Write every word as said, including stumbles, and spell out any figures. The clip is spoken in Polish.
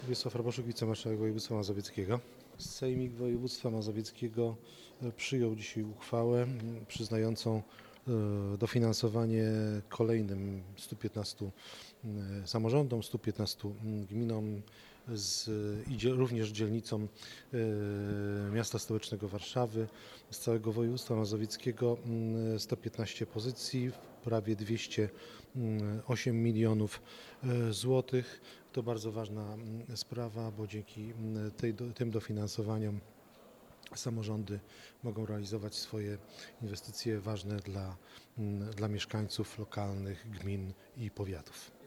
Wiesław Raboszuk, wicemarszałek województwa mazowieckiego. Sejmik województwa mazowieckiego przyjął dzisiaj uchwałę przyznającą dofinansowanie kolejnym stu piętnastu samorządom, stu piętnastu gminom z, i również dzielnicom miasta stołecznego Warszawy, z całego województwa mazowieckiego sto piętnaście pozycji, prawie dwieście osiem milionów złotych. To bardzo ważna sprawa, bo dzięki tej, tym dofinansowaniom samorządy mogą realizować swoje inwestycje ważne dla, dla mieszkańców lokalnych, gmin i powiatów.